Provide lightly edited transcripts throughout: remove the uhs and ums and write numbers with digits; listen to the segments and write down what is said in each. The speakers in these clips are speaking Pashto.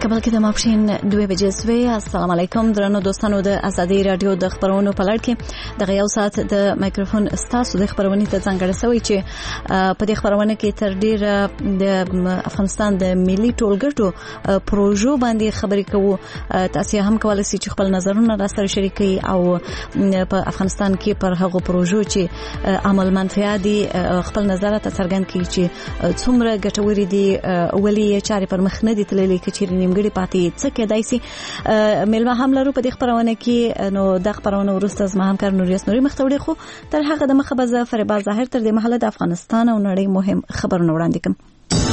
کابل کې د ماپښین 2 بجې سوي. السلام علیکم درنو دوستانو د ازادي رادیو د خبرونو په لړ کې د یو ساعت د مایکروفون ستاسو د خبرونې ته ځانګړی شوی چې په دې خبرونه کې تر ډیر د افغانستان د ملي ټولګټو پروژو باندې خبرې کوو. تاسو هم کولای شئ چې خپل نظرونه را سره شریک کړئ او په افغانستان کې پر هغو پروژو چې عمل منفعه دي خپل نظرات څرګند کړئ چې څومره ګټورې دي ولې چارې پر مخ نه دي تللې چې نیمګړي پاتې څه کېدای شي. ملما هم لرو په دې خبرونه کې نو د خبرونو وروسته زما همکار نوریاس نوري مختوړي خو تر هغه د مخه به فریبا ظاهر تر دې محله د افغانستان او نړۍ مهم خبرونه وړاندې کوم.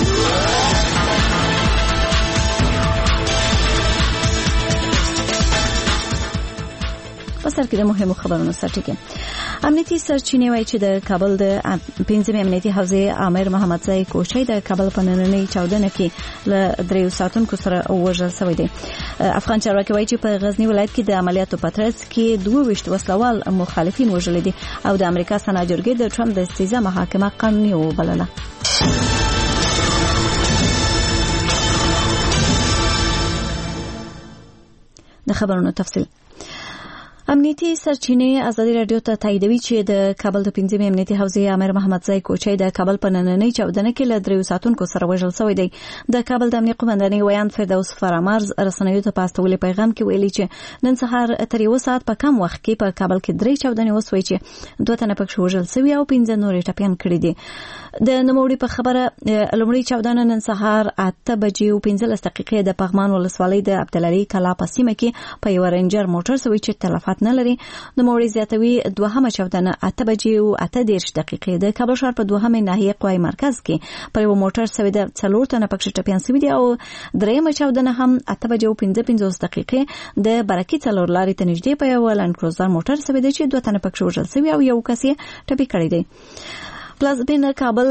سر کې د مهمو خبرونو سرټکی امنیتي سرچینې وایي چې د کابل د 15 امنیتي حوزې امیر محمد زای کوشي د کابل په نننۍ چاودنه کې له 3 ساتونکو سره وژل شوی دی. افغان چارواکي وایي چې په غزنی ولایت کې د عملیاتو په ترڅ کې 22 وسلوال مخالفین وژل دي او د امریکا سنا جرګې د ټرمپ د استیزا محاکمه قانوني وبلله. د خبرونو تفصیل. امنیتي سرچینې ازادي رادیو ته تاییدوي چې د کابل د 15 امنیتي حوزې امیر محمد زای کوچي د کابل په نننۍ چاودنه کې له 3 ساتونکو سره وژل شوی دی. د کابل د امنیت قومندانۍ ویان فردوس فرامرز رسنیو ته په استولې پیغام کې ویلي چې نن سهار تر 1 ساعت په کم وخت کې په کابل کې 3 چاودنې وسوي چې 2 تنه پکې وژل شوي او 15 نور ټپيان کړي دي. د نوموړي په خبره لومړی چاودنه نن سهار 8 بجې او 15 دقیقې د پغمان ولسوالۍ د عبدالعلی کلا په سیمه کې په یو رنجر موټر سوي چې تلفات نه لري. نوموړي زیاتوي دوهمه چاودنه 8 بجې او 8 دقیقې د کابل ښار په دوهمه ناحیه قوای مرکز کې پر یو موټر سوي د 4 تنه پکې ټپيان سوي دي او درېمه چاودنه هم 8 بجې او 15 دقیقې د برکې څلور لارې ته نږدې په یو لانډ کروزر موټر سوي دي چې 2 تنه پکې وژل سوي او یو کس یې ټپي کړی دی. پلازمین کابل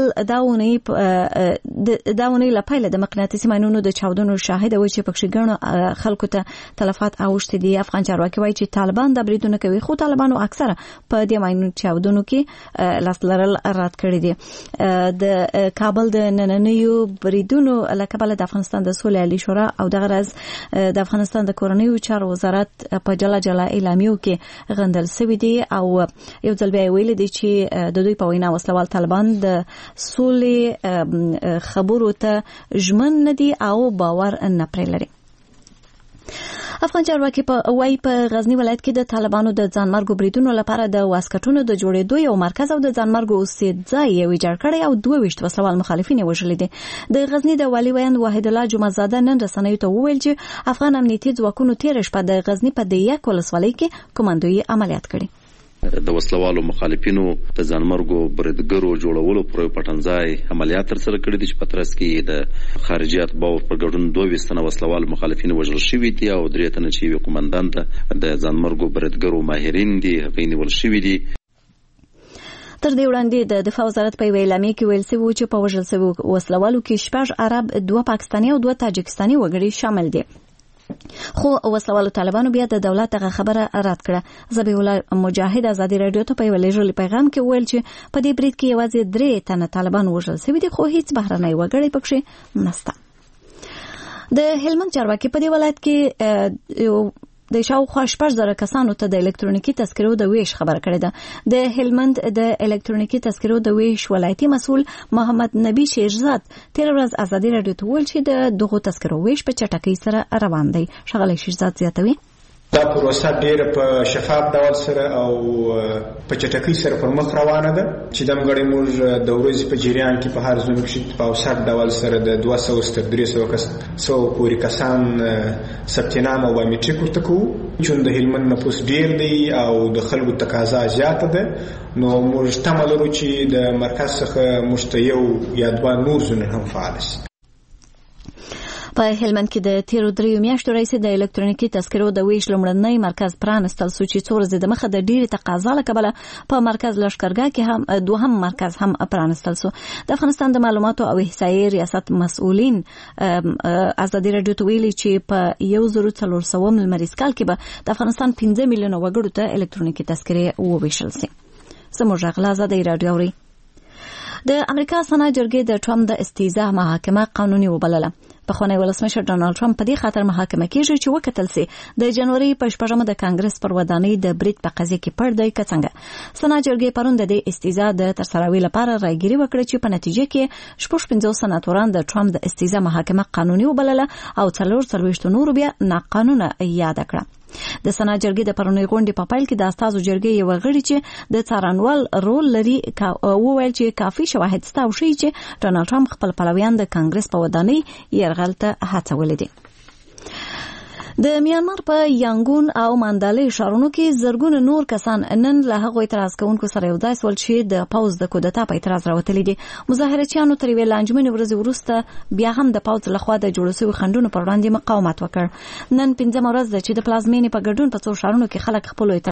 داونی لپاره د مقناطیسي ماینونو د چاودنو شاهد و چې پکې ګڼو خلکو ته تلفات اوښتي دي. افغان چارواکي وایي چې طالبان د بریدونو کوي خو طالبانو اکثره په دې ماینونو چاودنو کې لاس لرل رد کړی دي. د کابل د نننیو بریدونو لکبل د افغانستان د سولې عالی شورا او د غرض د افغانستان د کورنیو چارو وزارت په جلا اعلامیو کې غندل شوی دي او یو ځل بیا ویل دي چې د دوی په وینا وسلوال طالبان د سولې خبرو ته ژمن ندي او باور نه پرې لري. افغان چارواکي په غزنی ولایت کې د طالبانو د ځانمرګ بریدونو لپاره د واسکټونو د جوړېدو یو مرکز او د ځانمرګ اوسېد ځای یې ویجاړ کړی او 22 وسلوال مخالفین وژل دي. د غزنی د والي ویان واحد الله جمعزاده نن رسنیو ته وویل چې افغان امنیتي ځواکونو تیر شپه د غزنی په د یک ولسوالۍ کې کوماندوي عملیات کړي. د وسلوالو مخالفینو د ځانمرګو بریدګرو جوړولو پر پټنځای عملیات تر سره کړي دي چې په ترڅ کې د خارجي اتباعو پر ګډون 22 تنه وسلوال مخالفین وژل شوي دي او 3 تنه چې یو قومندان د ځانمرګو بریدګرو ماهرین دي هغوی نیول شوي دي. تر دې وړاندې د دفاع وزارت په اعلامیه کې ویل شوی چې په وژل شوي وسلوالو کې 6 عرب 2 پاکستاني او 2 تاجکستاني وګړي شامل دي. خو وسلوالو طالبانو بیا د دولت هغه خبره رد کړه. ذبیح الله مجاهد ازادي رادیو ته په ویلي پیغام کې ویل چې په دې برید کې یوازې 3 تنه طالبان وژل شوي دي خو هیڅ بهرنی وګړی پکې نشته. د هلمند چارواکي په دې ولایت کې د شاوخوا 10,000 کسانو ته د الکترونیکي تذکرو د ویش خبر کړی ده. د هلمند د الکترونیکي تذکرو د ویش ولایتي مسؤل محمد نبی شیرزاد تیر ورځ ازادي رادیو ته ویل چې د دغه تذکرو ویش په چټکۍ سره روان دی. ښاغلی شیرزاد زیاتوي دا پروسه ډیره په شفاف ډول سره او په چټکۍ سره پر مخ روانه ده چې د مګړې موږ د ورځې په جریان کې په هر ځون کې په اوسط ډول سره د 200 تر 300 پورې کسان ثبت نام او بایومټریک ورته کوو. چې د هلمند نفوس ډیر دی او د خلکو تقاضا زیاته ده نو موږ تمه لرو چې د مرکز څخه مشته یا 2 نور ځونه هم فعال شي. په هلمند کې د تیرو 3 میاشتو راهیسې د الکترونیکي تذکرو د ویش لومړنی مرکز پرانستل شو چې 4 ورځې د مخه د ډېرې تقاضا له کبله په مرکز لښکرګاه کې هم دوهم مرکز هم پرانستل شو. د افغانستان د معلوماتو او احصایې ریاست مسؤلین ازادي رادیو ته ویلي چې په 1400 لمریز کال کې به د افغانستان 15 میلیونه وګړو ته الکترونیکي تذکرې وویشل شي. زموږ غلا ازادي رادیو اوري. د امریکا سنا جرګې د ټرمپ د استیزا محاکمه قانوني وبلله. پخوانی ولسمشر ډانلډ ټرمپ په دې خاطر محاکمه کیږي چې وکتل سي د جنوري په 8 د کانګرس پر ودانۍ د برید په قضیه کې پړ دی کڅنګ سنا جرګې پرون د استیزا د ترسروي لپاره راګيري وکړه چې په نتیجه کې 15 سناتوران د ټرمپ د استیزا محاکمه قانوني وبلله او 4 نور بیا ناقانونه یاد کړه د سنا جرګې د پرونی غونډې په پایل کې د استازو جرګې یو غړي چې د څارنوال رول لري وویل چې کافي شواهد شته او شي چې ډانلډ ټرمپ خپل پلویان د کانګرس په ودانۍ یرغل ته هڅولې دي د میانمار په یانګون او ماندالې ښارونو کې زرګونه نور کسان نن له هغو اعتراض کوونکو سره یو ځای سول چې د پوز د کودتا په اعتراض راوتلي دي مظاهرچیانو تر یوې لانجمنې ورځې وروسته بیا هم د پوز لخوا د جوړ شوي خنډونو پر وړاندې مقاومت وکړ نن 5مه ورځ ده چې د پلازمینې په ګډون په څو ښارونو کې خلک خپل